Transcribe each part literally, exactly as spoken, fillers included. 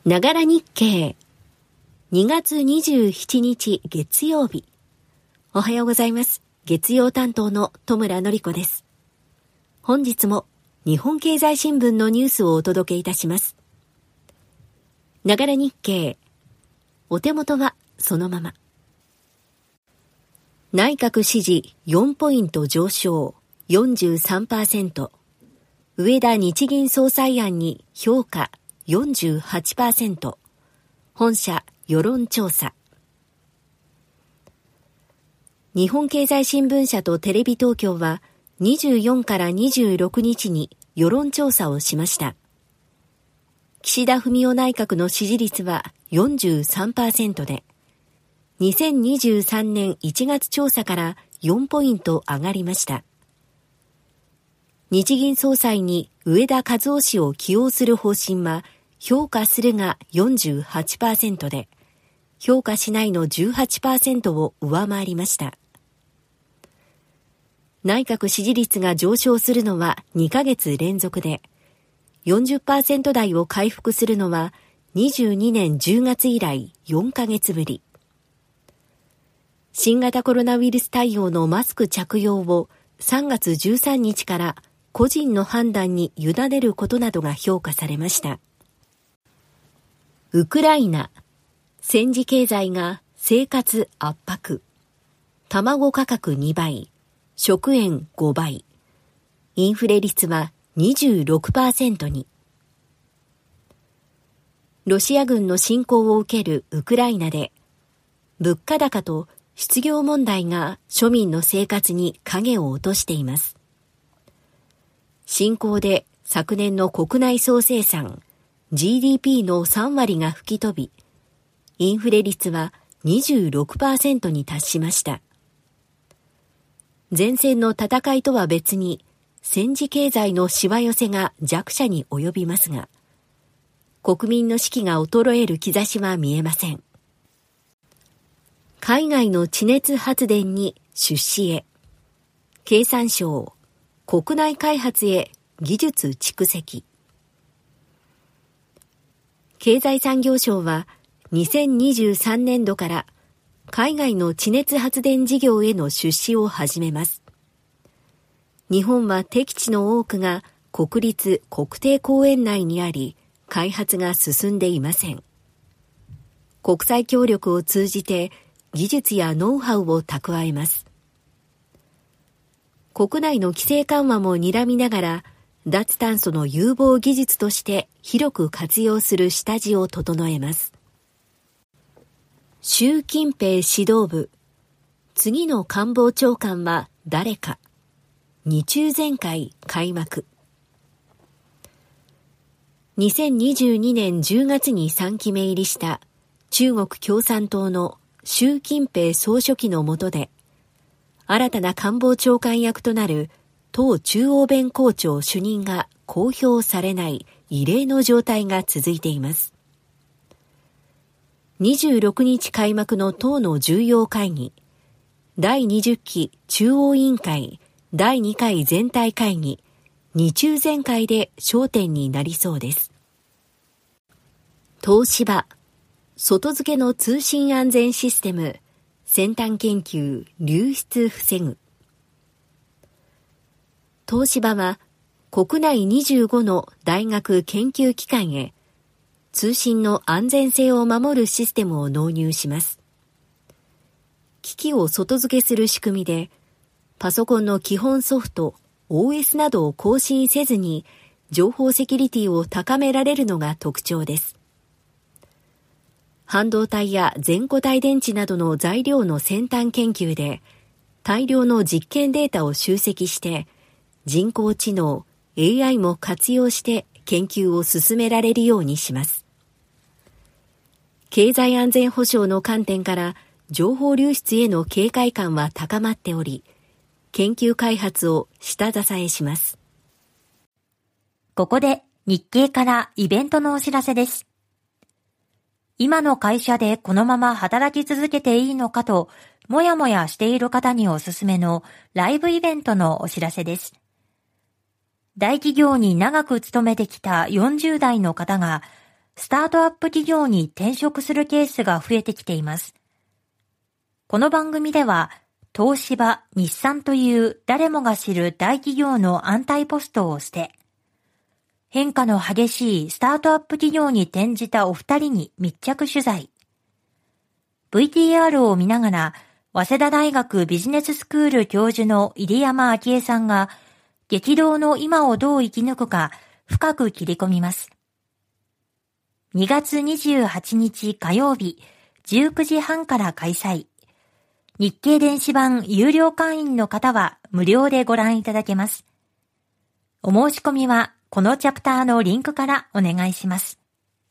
ながら日経にがつにじゅうしちにち月曜日。おはようございます。月曜担当の戸村のり子です。本日も日本経済新聞のニュースをお届けいたします。ながら日経。お手元はそのまま。内閣支持よんポイント上昇 よんじゅうさんパーセント。植田日銀総裁案に評価 よんじゅうはちパーセント。本社世論調査。日本経済新聞社とテレビ東京はにじゅうよっかからにじゅうろくにちに世論調査をしました。岸田文雄内閣の支持率は よんじゅうさんパーセント で、にせんにじゅうさんねんいちがつ調査からよんポイント上がりました。日銀総裁に植田和男氏を起用する方針は、評価するが よんじゅうはちパーセント で、評価しないの じゅうはちパーセント を上回りました。内閣支持率が上昇するのはにかげつ連続で、よんじゅっパーセント 台を回復するのはにじゅうにねんじゅうがつ以来よんかげつぶり。新型コロナウイルス対応のマスク着用をさんがつじゅうさんにちから個人の判断に委ねることなどが評価されました。ウクライナ、戦時経済が生活圧迫。卵価格にばい、食塩ごばい。インフレ率は にじゅうろくパーセント に。ロシア軍の侵攻を受けるウクライナで、物価高と失業問題が庶民の生活に影を落としています。侵攻で昨年の国内総生産、ジーディーピー のさんわりが吹き飛び、インフレ率は にじゅうろくパーセント に達しました。前線の戦いとは別に、戦時経済のしわ寄せが弱者に及びますが、国民の士気が衰える兆しは見えません。海外の地熱発電に出資へ。経産省、国内開発へ技術蓄積。経済産業省はにせんにじゅうさんねんどから海外の地熱発電事業への出資を始めます。日本は適地の多くが国立国定公園内にあり、開発が進んでいません。国際協力を通じて技術やノウハウを蓄えます。国内の規制緩和も睨みながら、脱炭素の有望技術として広く活用する下地を整えます。習近平指導部、次の官房長官は誰か。日中全会開幕。にせんにじゅうにねんじゅうがつにさんきめ入りした中国共産党の習近平総書記の下で、新たな官房長官役となる党中央弁公庁主任が公表されない異例の状態が続いています。にじゅうろくにち開幕の党の重要会議、だいにじゅっき中央委員会だいにかい全体会議、日中全会で焦点になりそうです。東芝、外付けの通信安全システム、先端研究流出防ぐ。東芝は国内にじゅうごの大学研究機関へ通信の安全性を守るシステムを納入します。機器を外付けする仕組みで、パソコンの基本ソフト オーエス などを更新せずに情報セキュリティを高められるのが特徴です。半導体や全固体電池などの材料の先端研究で大量の実験データを集積して人工知能 エーアイ も活用して研究を進められるようにします。経済安全保障の観点から情報流出への警戒感は高まっており、研究開発を下支えします。 ここで日経からイベントのお知らせです。今の会社でこのまま働き続けていいのかと、もやもやしている方におすすめのライブイベントのお知らせです。大企業に長く勤めてきたよんじゅうだいの方が、 スタートアップ企業に転職するケースが増えてきています。この番組では、東芝、日産という誰もが知る大企業の安泰ポストを捨て、変化の激しいスタートアップ企業に転じたお二人に密着取材。ブイティーアール を見ながら、早稲田大学ビジネススクール教授の入山昭恵さんが、激動の今をどう生き抜くか深く切り込みます。にがつにじゅうはちにち火曜日じゅうくじはんから開催。日経電子版有料会員の方は無料でご覧いただけます。お申し込みはこのチャプターのリンクからお願いします。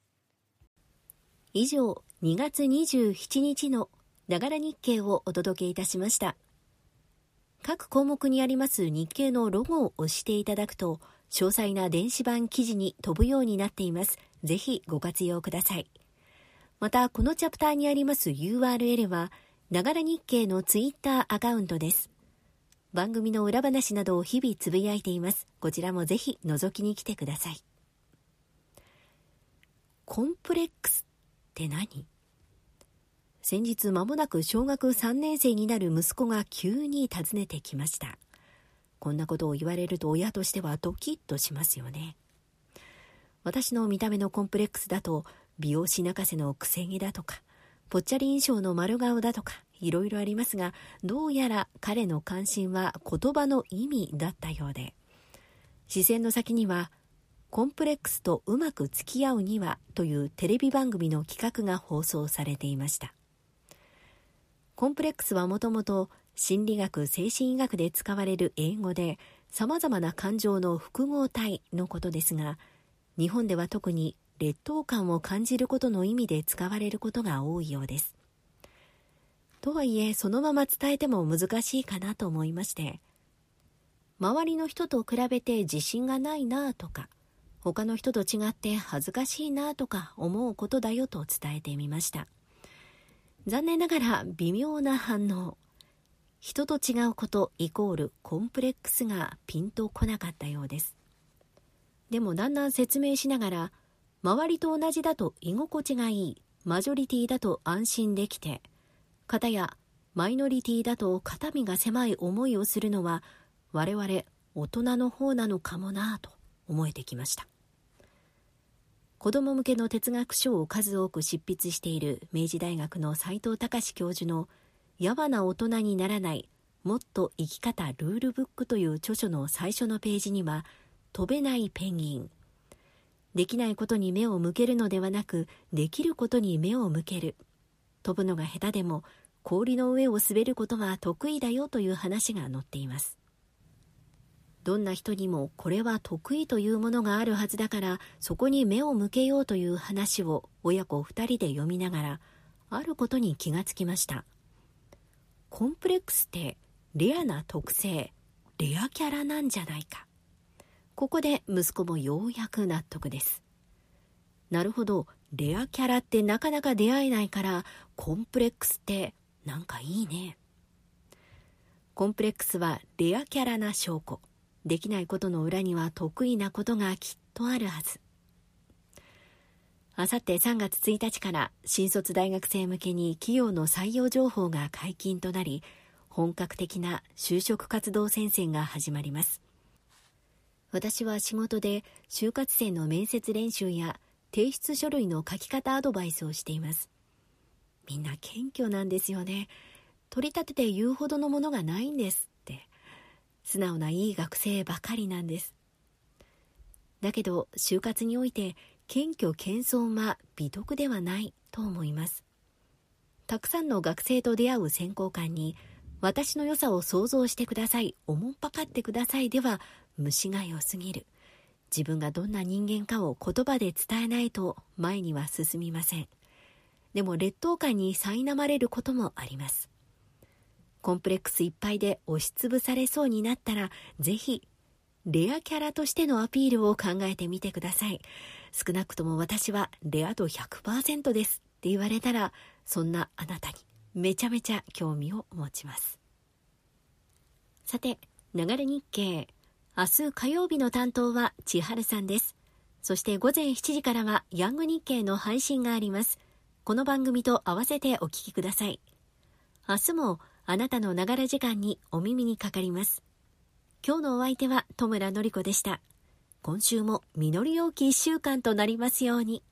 以上、にがつにじゅうしちにちのながら日経をお届けいたしました。各項目にあります日経のロゴを押していただくと、詳細な電子版記事に飛ぶようになっています。ぜひご活用ください。また、このチャプターにあります ユーアールエル は、ながら日経のツイッターアカウントです。番組の裏話などを日々つぶやいています。こちらもぜひ覗きに来てください。コンプレックスって何？先日間もなく小学さんねん生になる息子が急に訪ねてきました。こんなことを言われると親としてはドキッとしますよね。私の見た目のコンプレックスだと、美容師泣かせのくせ毛だとか、ぽっちゃり印象の丸顔だとか、いろいろありますが、どうやら彼の関心は言葉の意味だったようで、視線の先には、コンプレックスとうまく付き合うにはというテレビ番組の企画が放送されていました。コンプレックスはもともと心理学・精神医学で使われる英語で、様々な感情の複合体のことですが、日本では特に劣等感を感じることの意味で使われることが多いようです。とはいえ、そのまま伝えても難しいかなと思いまして、周りの人と比べて自信がないなとか、他の人と違って恥ずかしいなとか思うことだよと伝えてみました。残念ながら微妙な反応。人と違うことイコールコンプレックスがピンとこなかったようです。でもだんだん説明しながら、周りと同じだと居心地がいい、マジョリティだと安心できて、片やマイノリティだと肩身が狭い思いをするのは我々大人の方なのかもなぁと思えてきました。子ども向けの哲学書を数多く執筆している明治大学の斉藤隆教授のやわな大人にならないもっと生き方ルールブックという著書の最初のページには、飛べないペンギン、できないことに目を向けるのではなくできることに目を向ける、飛ぶのが下手でも氷の上を滑ることは得意だよという話が載っています。どんな人にもこれは得意というものがあるはずだから、そこに目を向けようという話を親子二人で読みながら、あることに気がつきました。コンプレックスってレアな特性、レアキャラなんじゃないか。ここで息子もようやく納得です。なるほど、レアキャラってなかなか出会えないから、コンプレックスってなんかいいね。コンプレックスはレアキャラな証拠。できないことの裏には得意なことがきっとあるはず。あさってさんがつついたちから新卒大学生向けに企業の採用情報が解禁となり、本格的な就職活動戦線が始まります。私は仕事で就活生の面接練習や提出書類の書き方アドバイスをしています。みんな謙虚なんですよね。取り立てて言うほどのものがないんですって。素直ないい学生ばかりなんです。だけど就活において謙虚謙遜は美徳ではないと思います。たくさんの学生と出会う選考官に、私の良さを想像してください、おもんぱかってくださいでは虫が良すぎる。自分がどんな人間かを言葉で伝えないと前には進みません。でも劣等感に苛まれることもあります。コンプレックスいっぱいで押しつぶされそうになったら、ぜひレアキャラとしてのアピールを考えてみてください。少なくとも私はレア度 ひゃくパーセント ですって言われたら、そんなあなたにめちゃめちゃ興味を持ちます。さて、ながら日経、明日火曜日の担当は千春さんです。 そして午前しちじからはヤング日経の配信があります。この番組と合わせてお聞きください。明日もあなたのながら時間にお耳にかかります。今日のお相手は戸村のり子でした。今週も実り多き一週間となりますように。